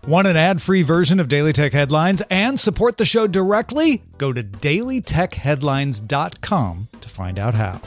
Want an ad-free version of Daily Tech Headlines and support the show directly? Go to dailytechheadlines.com to find out how.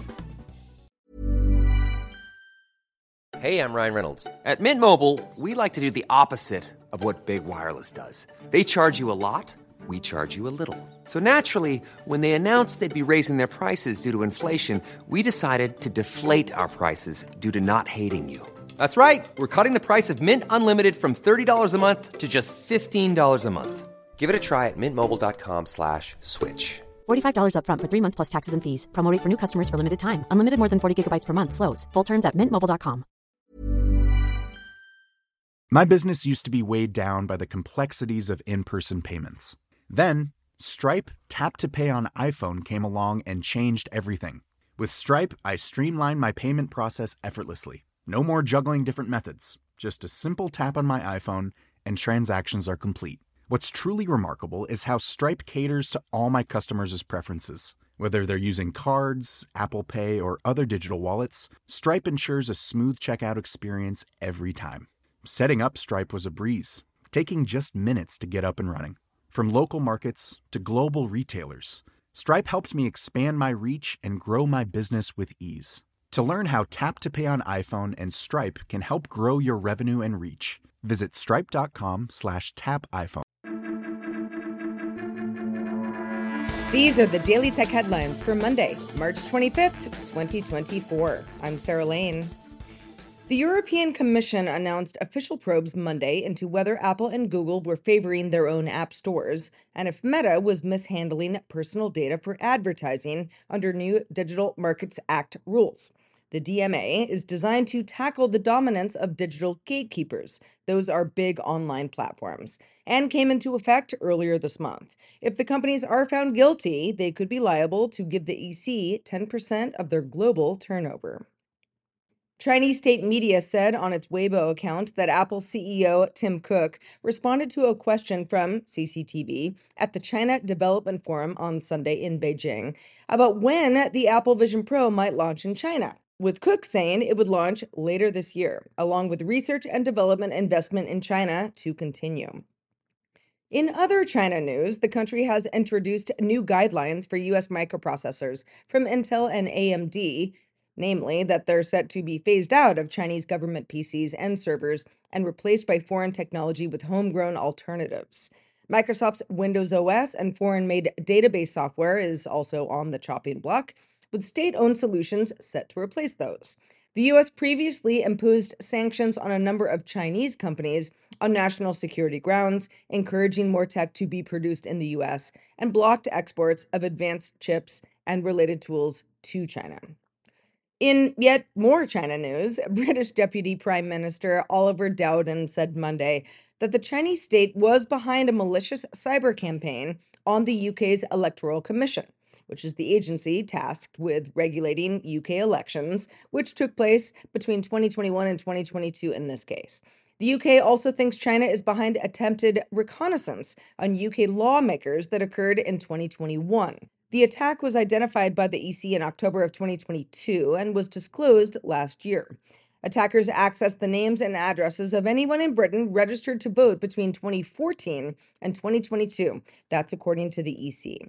Hey, I'm Ryan Reynolds. At Mint Mobile, we like to do the opposite of what Big Wireless does. They charge you a lot, we charge you a little. So naturally, when they announced they'd be raising their prices due to inflation, we decided to deflate our prices due to not hating you. That's right. We're cutting the price of Mint Unlimited from $30 a month to just $15 a month. Give it a try at mintmobile.com/switch. $45 up front for 3 months plus taxes and fees. Promo rate for new customers for limited time. Unlimited more than 40 gigabytes per month. Slows full terms at mintmobile.com. My business used to be weighed down by the complexities of in-person payments. Then, Stripe Tap to Pay on iPhone came along and changed everything. With Stripe, I streamlined my payment process effortlessly. No more juggling different methods. Just a simple tap on my iPhone and transactions are complete. What's truly remarkable is how Stripe caters to all my customers' preferences. Whether they're using cards, Apple Pay, or other digital wallets, Stripe ensures a smooth checkout experience every time. Setting up Stripe was a breeze, taking just minutes to get up and running. From local markets to global retailers, Stripe helped me expand my reach and grow my business with ease. To learn how Tap to Pay on iPhone and Stripe can help grow your revenue and reach, visit stripe.com/tapiphone. These are the Daily Tech Headlines for Monday, March 25th, 2024. I'm Sarah Lane. The European Commission announced official probes Monday into whether Apple and Google were favoring their own app stores and if Meta was mishandling personal data for advertising under new Digital Markets Act rules. The DMA is designed to tackle the dominance of digital gatekeepers. Those are big online platforms, and came into effect earlier this month. If the companies are found guilty, they could be liable to give the EC 10% of their global turnover. Chinese state media said on its Weibo account that Apple CEO Tim Cook responded to a question from CCTV at the China Development Forum on Sunday in Beijing about when the Apple Vision Pro might launch in China, with Cook saying it would launch later this year, along with research and development investment in China to continue. In other China news, the country has introduced new guidelines for U.S. microprocessors from Intel and AMD, namely that they're set to be phased out of Chinese government PCs and servers and replaced by foreign technology with homegrown alternatives. Microsoft's Windows OS and foreign-made database software is also on the chopping block, with state-owned solutions set to replace those. The U.S. previously imposed sanctions on a number of Chinese companies on national security grounds, encouraging more tech to be produced in the U.S., and blocked exports of advanced chips and related tools to China. In yet more China news, British Deputy Prime Minister Oliver Dowden said Monday that the Chinese state was behind a malicious cyber campaign on the UK's Electoral Commission, which is the agency tasked with regulating UK elections, which took place between 2021 and 2022 in this case. The UK also thinks China is behind attempted reconnaissance on UK lawmakers that occurred in 2021. The attack was identified by the EC in October of 2022 and was disclosed last year. Attackers accessed the names and addresses of anyone in Britain registered to vote between 2014 and 2022. That's according to the EC.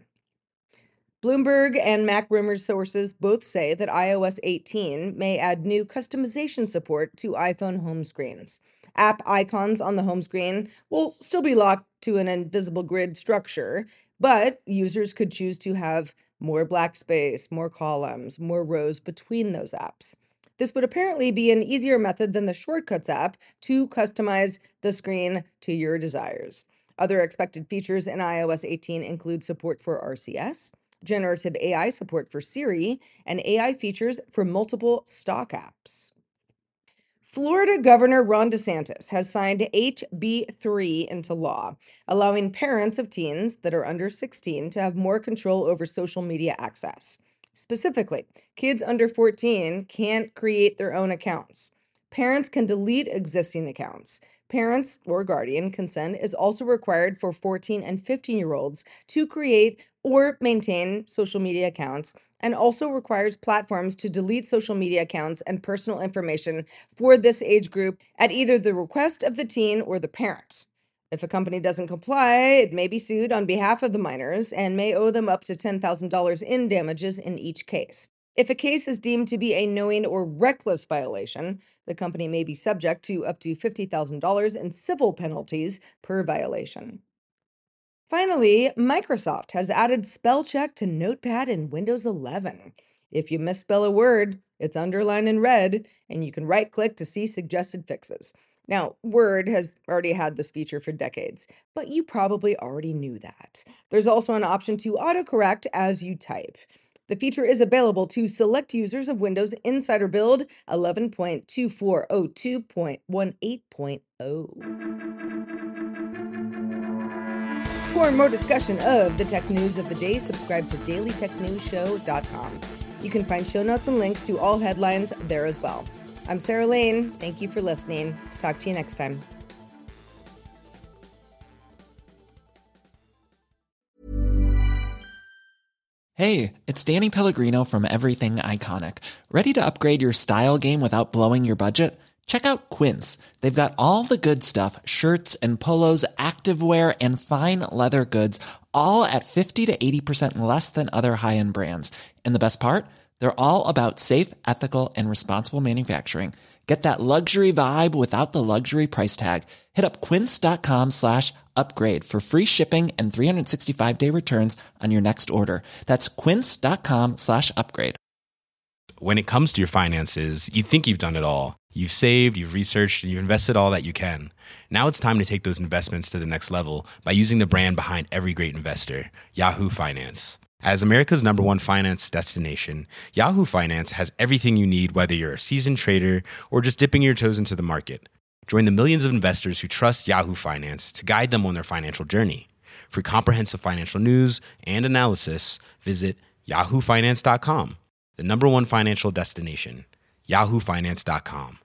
Bloomberg and MacRumors sources both say that iOS 18 may add new customization support to iPhone home screens. App icons on the home screen will still be locked to an invisible grid structure, but users could choose to have more black space, more columns, more rows between those apps. This would apparently be an easier method than the Shortcuts app to customize the screen to your desires. Other expected features in iOS 18 include support for RCS, generative AI support for Siri, and AI features for multiple stock apps. Florida Governor Ron DeSantis has signed HB 3 into law, allowing parents of teens that are under 16 to have more control over social media access. Specifically, kids under 14 can't create their own accounts. Parents can delete existing accounts. Parents or guardian consent is also required for 14 and 15-year-olds to create or maintain social media accounts and also requires platforms to delete social media accounts and personal information for this age group at either the request of the teen or the parent. If a company doesn't comply, it may be sued on behalf of the minors and may owe them up to $10,000 in damages in each case. If a case is deemed to be a knowing or reckless violation, the company may be subject to up to $50,000 in civil penalties per violation. Finally, Microsoft has added spell check to Notepad in Windows 11. If you misspell a word, it's underlined in red, and you can right-click to see suggested fixes. Now, Word has already had this feature for decades, but you probably already knew that. There's also an option to autocorrect as you type. The feature is available to select users of Windows Insider Build 11.2402.18.0. For more discussion of the tech news of the day, subscribe to dailytechnewsshow.com. You can find show notes and links to all headlines there as well. I'm Sarah Lane. Thank you for listening. Talk to you next time. Hey, it's Danny Pellegrino from Everything Iconic. Ready to upgrade your style game without blowing your budget? Check out Quince. They've got all the good stuff, shirts and polos, activewear, and fine leather goods, all at 50 to 80% less than other high-end brands. And the best part? They're all about safe, ethical, and responsible manufacturing. Get that luxury vibe without the luxury price tag. Hit up quince.com/upgrade for free shipping and 365-day returns on your next order. That's quince.com/upgrade. When it comes to your finances, you think you've done it all. You've saved, you've researched, and you've invested all that you can. Now it's time to take those investments to the next level by using the brand behind every great investor, Yahoo Finance. As America's #1 finance destination, Yahoo Finance has everything you need, whether you're a seasoned trader or just dipping your toes into the market. Join the millions of investors who trust Yahoo Finance to guide them on their financial journey. For comprehensive financial news and analysis, visit yahoofinance.com, the #1 financial destination, yahoofinance.com.